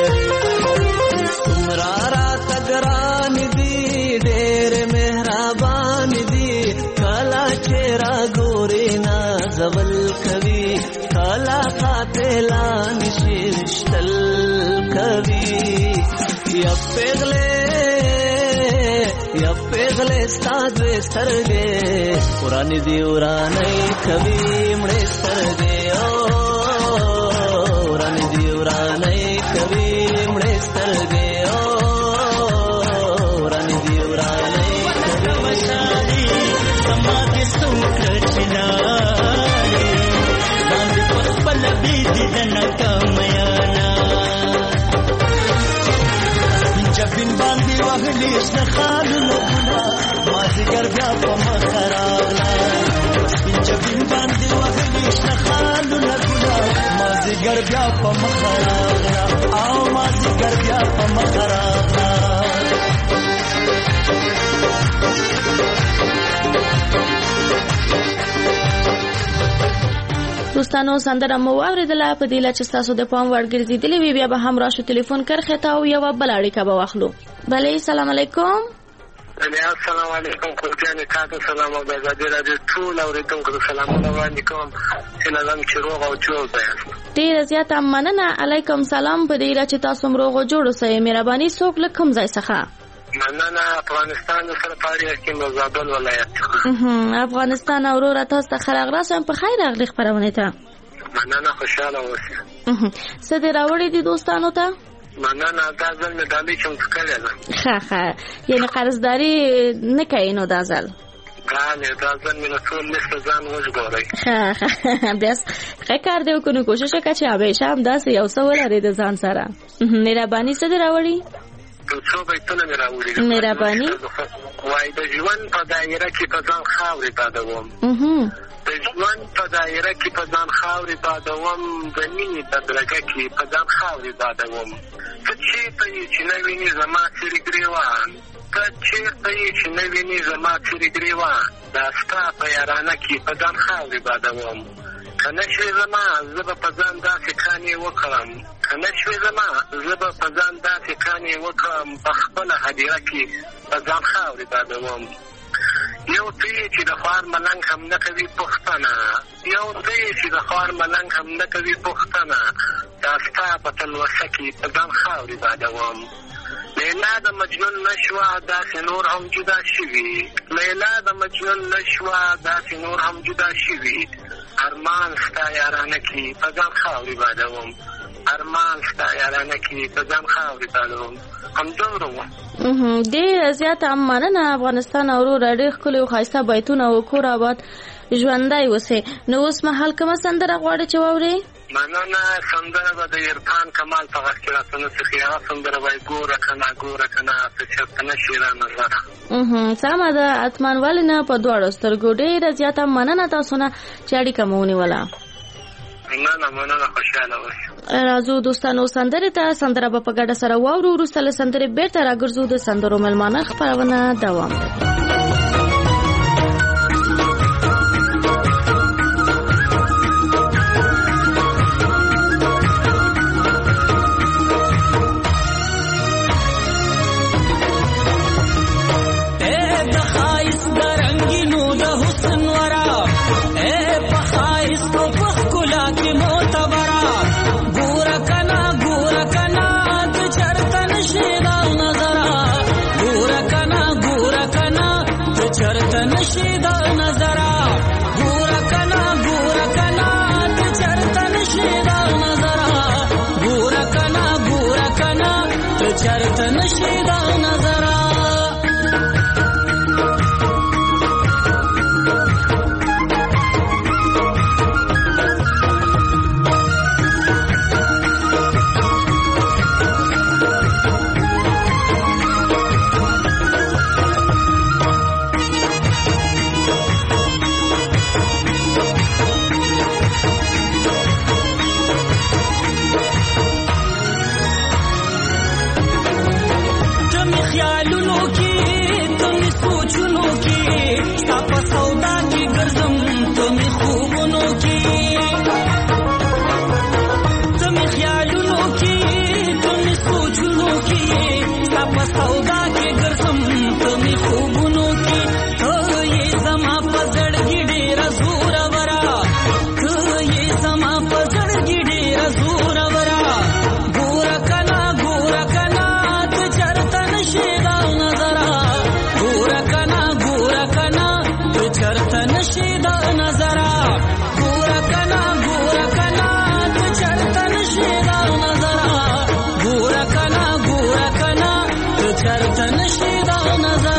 څومره راته ګرانې دي ډېرې مهربانې دي کله چې راګورې نازول کوي کله قاتلان شي وشتل کوي یا پیغلې ستا دوې سترګې ورانې دي ورانې کوي مړې سترګې ورانې دي ورانې کوي مړې سترګې ورانې دي ورانې کوي سما دې څومره چنارې باندې خپل بيدي د ناکامیانا جبین باندې وهلې شخالو مازیګر بیا په مخ راغلا جبین باندې وهلې شخالو مازیګر بیا په مخ راغلا او مازیګر بیا په مخ راغلا دوستانو سندره مو واوریدله په دې لچ تاسو د پام وړ ګرځیدلې وی بیا به هم راشو ټلیفون کرخه تا او یو بل اړیکه به واخلو بله السلام علیکم السلام علیکم کوټیانه تاسو سلام او د غږ راډیو ټول اوریدونکو سلامونه وړاندې کوم چې نظم چې روغ او جوړ دی ډیر زیاته مننه علیکم سلام په دې لچ تاسو روغ او جوړ اوسئ مهرباني څوک لکم ځای څخه مننه افغانستان سره پاره کې مزابل ولایت افغانستان اورور تاسو ته خیر اغراسم په خیر اغلی خبرونه ته مننه خوشاله اوسئ څه دې راوړې دي دوستانو ته مننه دا ځل مې دالې چې متکړه ده ښه یعنی قرضداري نه کوي نو دا ځل دا ځل مې ټول لسته ځان وژغورئ بس ښه کار دی وکړو کوشش وکړه چې همیشه همداسې یو څه ولرې د ځان سره مهرباني څه دې راوړي څو بیتونه مې راوړي مهرباني وای د ژوند په دایره کې په ځان خاورې بادوم د ژوند په دایره کې په ځان خاورې بادوم د مینې بدرګه کې په ځان خاورې بادوم ته چېرته یې چې نه وینې زما څېرې ګرېوان ته چېرته یې چې نه وینې زما څېرې ګرېوان دا ستا په یارانه کې په ځان خاورې بادوم که نه شوې زما زه به په ځان داسې کانې وکړم که نه شوې زما زه به په ځان داسې کانې وکړم په خپله هدیره کې په ځان خاورې بادوم یو ته یې چې د خوار ملنګ هم نه کوي پوښتنه یو ته یې چې د خوار ملنګ هم نه کوي پوښتنه دا ستا په تلوسه کې په ځان خاورې بادوم لیلا د مجنون نشوه داسې نور هم جدا شوي لیلا د مجنون نشوه داسې نور هم جدا شوي ارمان ستا یارانه کې په ځان خاورې بادوم ارمان ستا یارانه کې په ځان خاورې بادوم همدومره وه ډېره زیاته مننه افغانستان وروره ډېر ښکلي او ښایسته بیتونه او کور آباد ژوندی اوسئ نو اوس مهال کومه سندره غواړې چې واورې مننه سندره به د عرفان کمال په غږ کې راته نڅښي هغه سندره به یې ګوره که نه څه چېرته نشي را نظره سمه ده حتما ولې نه په دواړو سترګو ډېره زیاته مننه تاسو نه چې اړیکه مو ونیوله مننه خوشحاله اوسئ راځو دوستانو سندرې ته سندره به په ګډه سره واورو وروسته له سندرې بېرته راګرځو د سندرو مېلمانه خپرونه دوام لري چرته نشي د نظر ګور کنا ته چرته نشي د نظر ګور کنا ته چرته نشي د نظر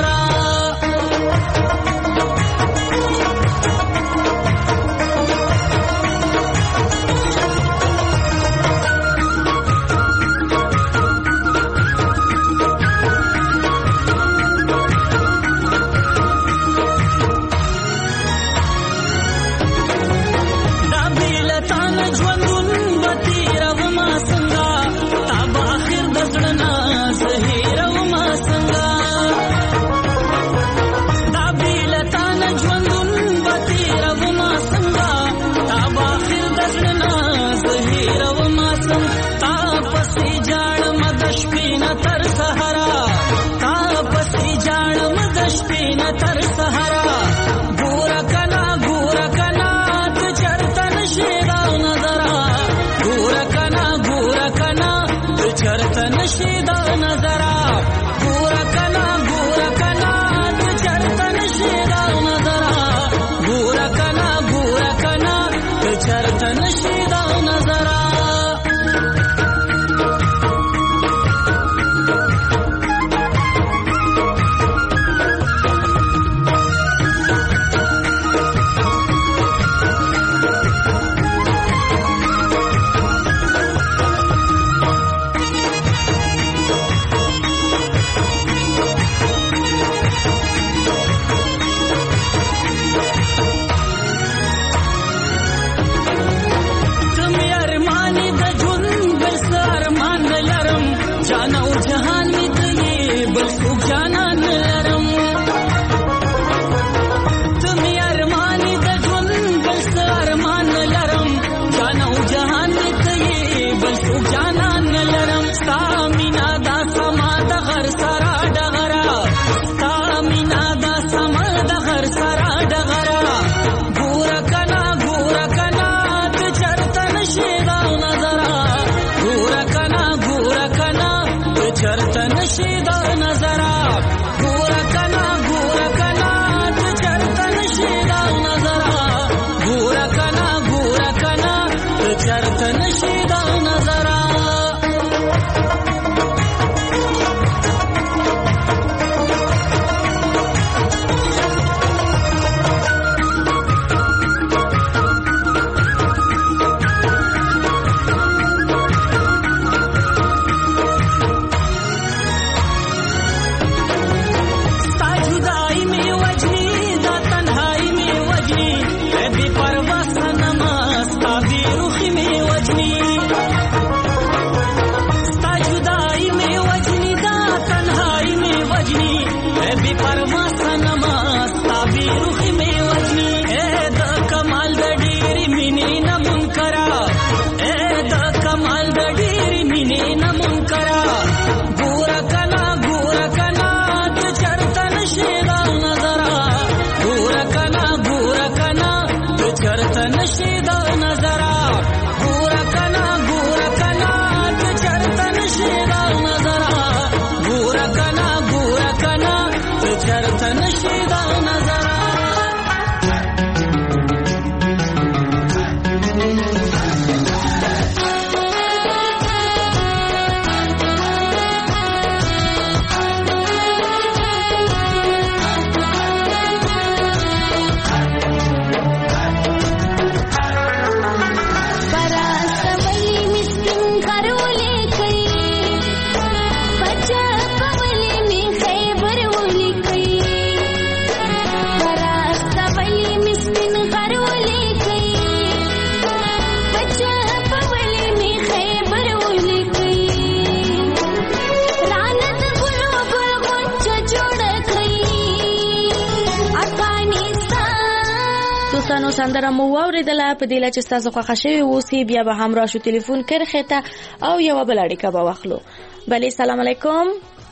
سندره مو واوریدله په دې چې تاسو خوښ شوي اوسئ بیا به هم راشو ټلیفون کرخه ته او یو بل اړیکه به واخلو. بله سلام علیکم.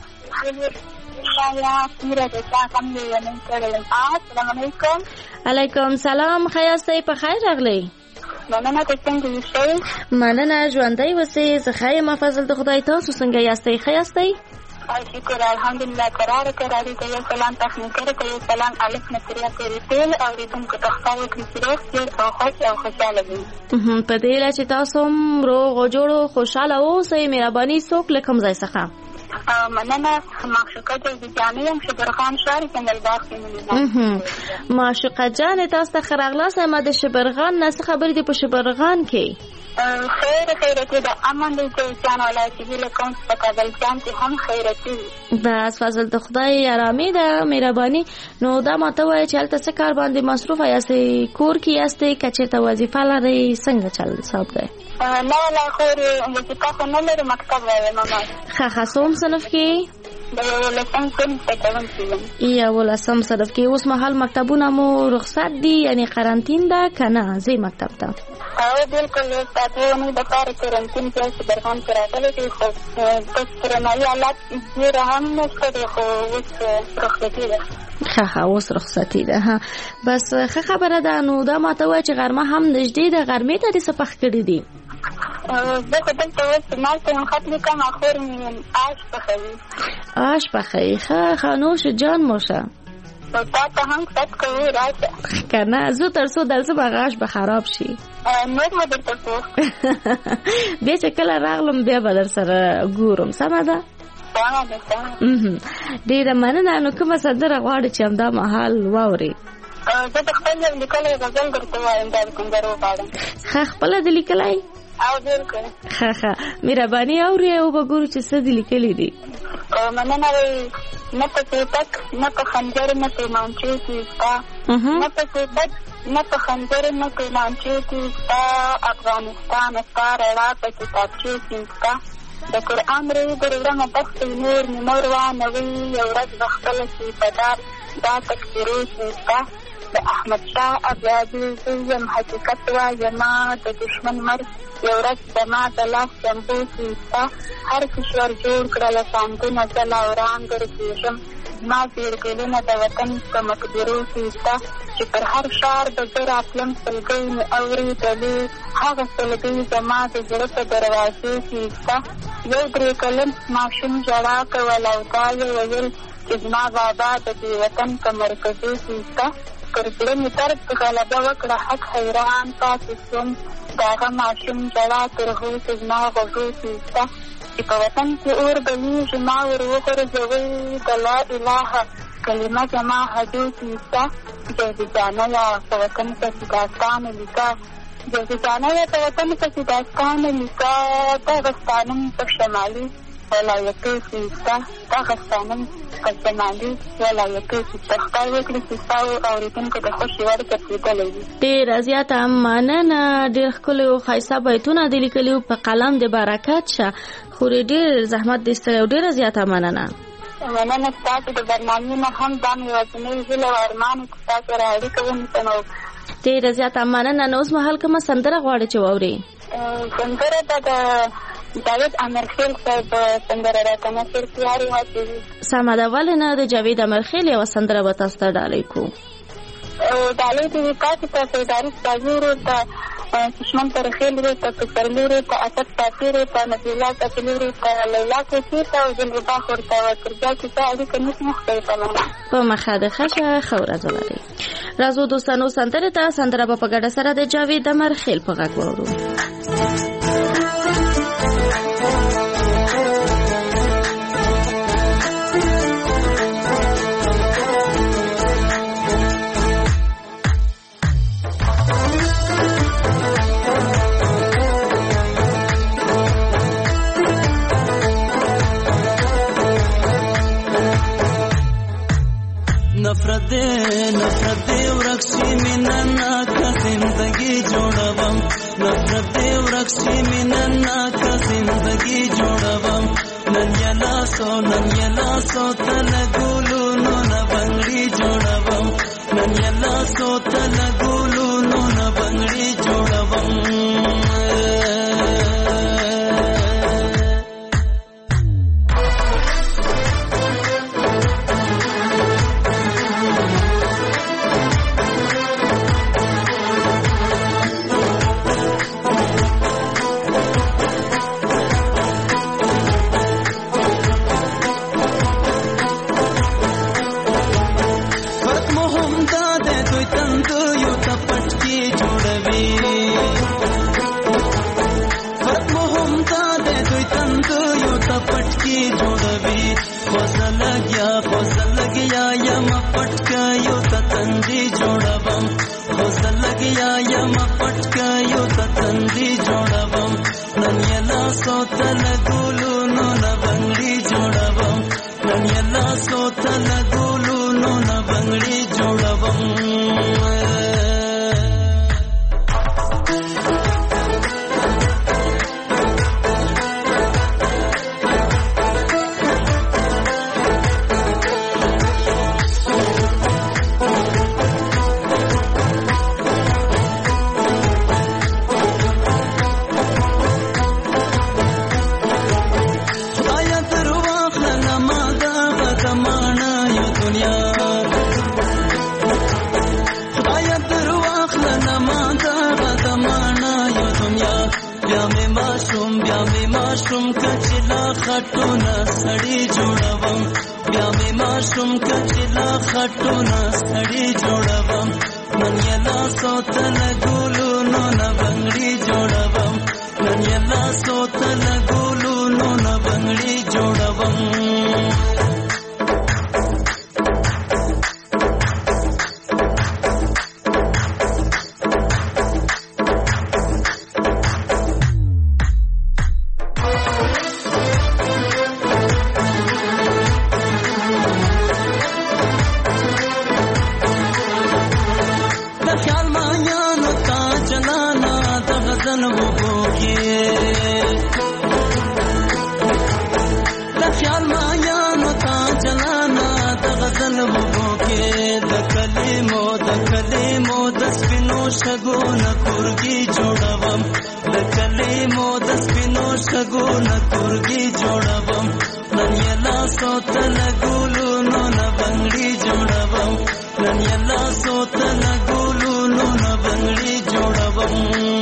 علیکم سلام. خیاستئ په خیر راغلی. مننه ته څنګه یاستئ؟ مننه ژوندی اوسئ. زه ښه یم فضل د خدای. تاسو څنګه یاستئ؟ ښه یاستئ؟ شکر الحمدلله قرار ته یو سلام تخنیکر ته یو سلام الف نصریه کوي ټول اوریدونکو ته خپل وکړي او خوش او خوشاله وي په دې لاره چې تاسو روغ او جوړ خوشاله اوسئ مهرباني څوک لکم ځای څخه مننه معشوقه جانې هم شبرغان شهر کندلباغ کې معشوقه جان تاسو ته خراغلاس ما د شبرغان نه خبرې دي په شبرغان کې خیرتی د امن د جان ولایتي لکم په کابل جان کې هم خیرتی بس فضل د خدای آرامي د مهرباني نو دا ماته وایي چې هلته څه کار باندې مصروف یاستئ کور کې یاستئ که چېرته وظیفه لرئ څنګه چل حساب دی نه ولا خور وظیفه خو نه لرم مکتب وایم ښه څوم صنف کې یولسم صنف کې اوس مهال مکتبونه مو رخصت دي یعنی قرنطین ده که نه ځئ مکتب ته بالکل تاسو د پاره قرنطین کې شبرغان کې راغلي دي خو د کرونایي حالات ډېر هم نشته دي خو اوس رخصتي ده ښه اوس رخصتي ده بس ښه خبره ده نو دا ماته وایي چې غرمه هم نږدې ده غرمې ته دې څه پخ کړي دي زه خو دلته اوس مالته یم خط لیکم اخور مې آش پخوي آش پخوي ښه نوش جان موشه تا ته هم خط کوو راشه که نه زه تر څو درځم هغه آش به خراب شي نور مو درته پوښ بیا چې کله راغلم بیا به در سره ګورم سمه ده ډېره مننه نو کومه سندره غواړې چې همدا مهال واورې زه د خپل لیکلی غزل درته وایم دا د کوم ځای وغواړم ښه خپله دې لیکلی او بالکل ښه مهرباني اورې او به ګورو چې څه دې لیکلي دي مننه وایي نه په ټوپک نه په خنجر نه په مانچو کې ستا نه په ټوپک نه په خنجر نه په مانچو کې ستا افغانستان ستا رڼا په کتابچو کې ستا د قرآن رې ګرورمه دښتې نور مې مور وانوي یو ورځ به خپله شي په دار دا تکفیرو کې ستا د احمدشاه ابیادي زوی یم حقیقت وایمه د دشمن مرګ یو ورځ زما د لاس چمبو کې ستا هر کشور جوړ کړله سانګونه زه لا وران ګرځېږم زما زیړګلونه د وطن په مقدرو کې ستا چې پر هر ښار به زه راتلم سلګۍ مې اورېدلې هغه سلګۍ زما د زړه په دروازې کې ستا یو 3 کلن ماشوم ژړا کوله او دا یې ویل چې زما بابا د دې وطن په مرکزو کې ستا پر زړه مې درد غلبه وکړه حق حیران پاتې شوم د هغه ماشوم ژړا تر هوسې زما غوږو کې ستا چې په وطن کې اور بلیږي ما ور وغورځوئ د لا اله کلمه زما هډو کې ستا جیدي جانیه په وطن پسې داستانه لیکه جیدي جانیه په وطن پسې داستانه لیکه دغه ستانم په شمالي ولایتو کې ستا دغه ستانم په شمالي ولایتو کې ستا خدای وکړي چې ستا اورېدونکو د خوښې وړ ګرځېدلی وي ډېره زیاته مننه ډېر ښکلي او ښایسته بیتونه دې لیکلي په قلم د برکت شه خورې ډېر زحمت دې ایستلی او ډېره زیاته مننه ستاسو د برنامې نه هم دا مې یوازینۍ هیله او ارمان چې ستا سره اړیکه ونیسم او ډېره زیاته مننه نو اوس مهال کومه سندره غواړې چې واورې سندره ده د جاوید امرخیل صاحب سندره راته نصر پیاري واچوي سمه ده ولې نه د جاوید امرخیل یوه سندره به تاسو ته ډالۍ کړو ډالۍ دې وي تاسو ته سیداري سازي ورور ته کشمن ترخیل ورور ته پسرلي ورور ته اسد صافي ورور ته نبیالله صافي ورور ته لیلا کوڅې ته او دلربا خور ته ترجا کیسه اړیکه نشم خدای پامانه په مخه د ښه شه ښه ورځ ولرئ راځو دوستانو سندرې ته سندره به په ګډه سره د جاوید امرخیل په غږ واورو नफरत दे वृक्षी मिनन्ना का जिंदगी जोड़वम नफरत दे वृक्षी मिनन्ना का जिंदगी जोड़वम नन्यला सो तलगुलू नो न बंगड़ी जोड़वम नन्यला सो तलगुलू नो न बंगड़ी जोड़वम ماشوم کچلا خټونه سړی جوړوم بیا مې ماشوم کچلا خټونه سړی جوړوم نن یلا سوتل ګولو نو نه بنگړي جوړوم نن یلا سوتل ګولو نو نه بنگړي جوړوم شګونه کورګي جوړوم د کلمو د سپینو شګونه کورګي جوړوم نن یلا سوتل ګولو نو نه بنگړي جوړوم نن یلا سوتل ګولو نو نه بنگړي جوړوم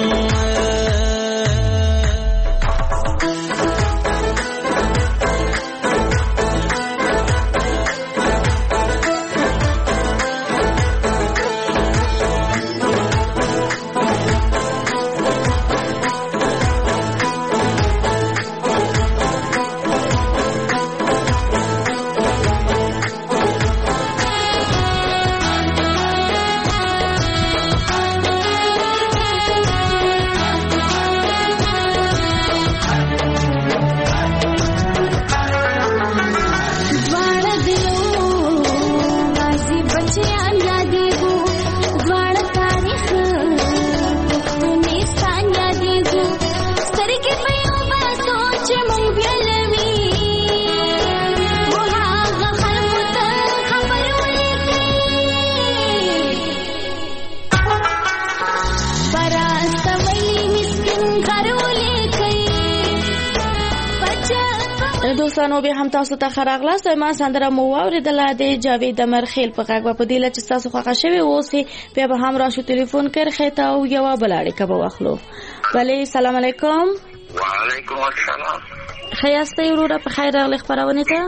دوستانو به هم تاسو ته خراغلاست ما سندره مو اوریدله د جاوید مرخیل په غږ په دیله چې تاسو خوښه شوی اوسې بیا به هم راشو ټلیفون کرخه ته او یو بلاړې کبه واخلو بله سلام علیکم وعلیکم السلام خیاسته وروره په خیر راغلی خبرونه ته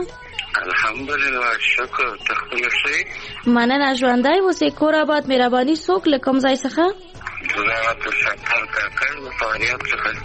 الحمدلله شکر تخلیص شي مننه ژوندۍ اوسې کور آباد مهرباني څوک له کوم ځای څخه زه تاسو ته فاریاب څخه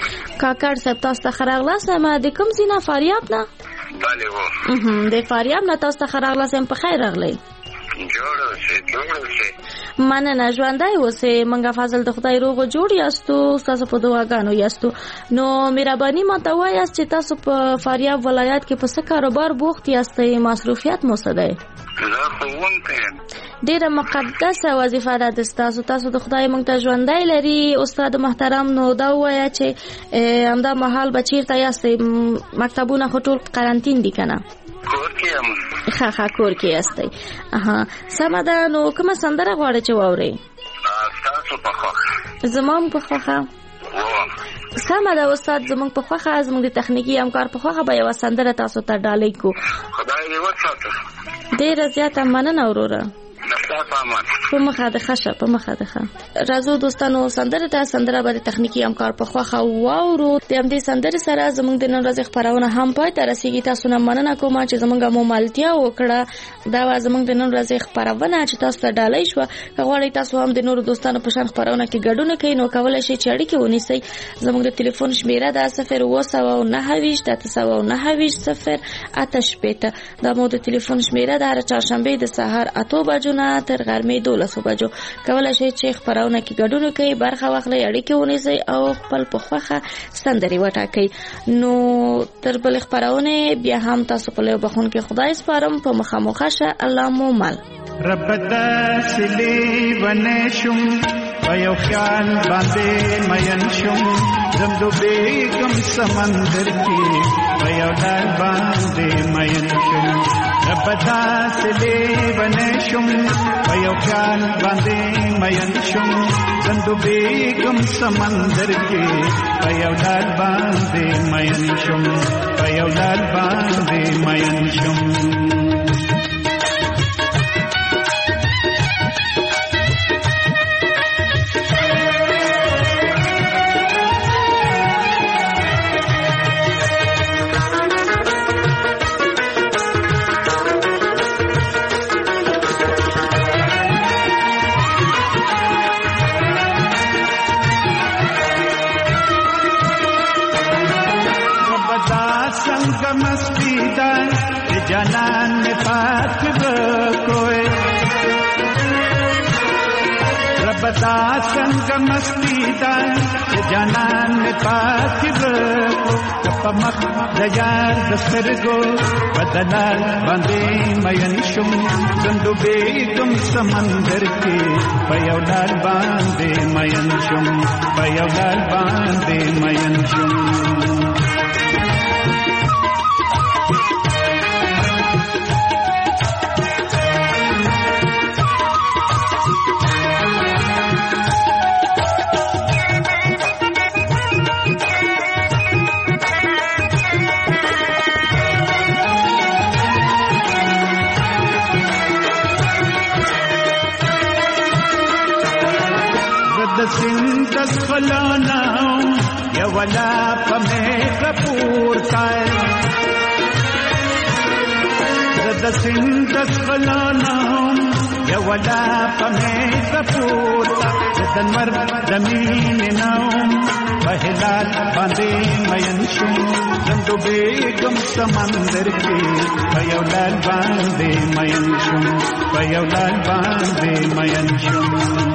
کاکړ صاحب تاسو ته خراغلاست ما د کوم ځای نه فاریاب نه بله و د فاریاب نه تاسو ته خراغلاست په خیر راغلی جوړ اوسئ مننه ژوندۍ اوسئ منګه فضل د خدای روغ جوړ یاستو تاسو په دعاګانو یاستو نو مهرباني ماته وایاست چې تاسو په فاریاب ولایت کې په څه کاروبار بوخت یاستئ مصروفیت مو څه دی زه ښوونکی ډیره مقدسه وظیفه ده تاسو د خدای مونږ ته ژوندۍ لري استاد محترم نو دا وایي چې همدا مهال به چیرته یاستئ مکتبونه خو ټول قرنطین دي کنه کور کې یم ښه کور کې یاستئ سمه ده نو کومه سندره غواړئ چې واورئ ستاسو په خوښه زموږ په خوښه سمه ده استاد زموږ په خوښه زموږ د تخنیکي همکار په خوښه به یوه سندره تاسو ته ډالۍ کو خدای دې وساته ډیره زیاته مننه وروره په مخه د خشه په مخه د خه راځو دوستانو سندره ته سندره به تخنیکی همکار په خوخه واورو د همدې سندره سره زموږ د نن ورځې خبرونه هم پای ته رسیدي تاسو نه مننه کوم چې زموږه ممالتیا وکړه دا زموږ د نن ورځې خبرونه چې تاسو ته ډالۍ شو غواړئ تاسو هم د نورو دوستانو په شان خبرونه کې ګډون کړئ نو کولای شئ چې اړیکه ونیسئ زموږ د ټلیفون شمیره ده 029 دا مو د ټلیفون شمیره ده هر چهارشنبه د سحر 8 بجو نه تر غرمې 12 بجو کولای شئ چې خبرونه کې ګډون کړئ برخه واخلئ اړیکه ونیسئ او خپل په خوخه سندري وټاکئ نو تر بل خبرونه بیا هم تاسو په له بخون کې خدای سپارم په مخامخه شه الله مو مل رب داسلی ونشم و یو خیال باندې مین شم زم دو بیگم سمندر کی و یو لال باندې مین شم رب داسلی ونشم و یو خیال باندې مین شم زم دو بیگم سمندر کی و یو لال باندې مین شم و یو لال باندې مین شم बता संग मस्ती दा जनान में पाकिब पमक दयार दस्तरगो बदलाल बंदे मयन शुम जंदु बेगम समंदर के पयौलाल बांधे मयन शुम पयौलाल बांधे मयन शुम सिंदस फलाना या वला पमे कपूर काय सिंदस फलाना या वला पमे कपूर जनवर जमीन नाम पहलाल बांधे मयन शुम जंदु बेगम समंदर के पयौलाल बांधे मयन शुम पयौलाल बांधे मयन शुम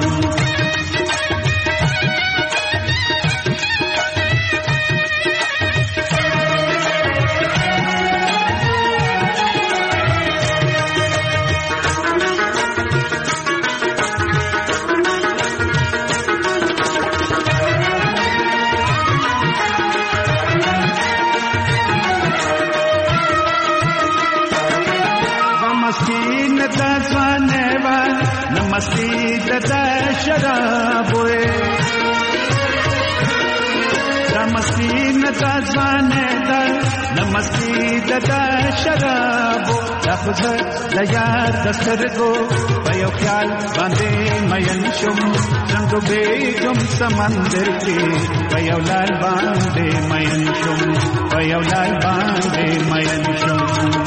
नमस्ती ददा शराबोए नमस्ती नदा जाने दा नमस्ती ददा शराबो लफ्ज़ दया दस्तर गो पयो ख्याल बांधे मयन शुम रंग बेगम समंदर के पयौलाल बांधे मयन शुम पयौलाल बांधे मयन शुम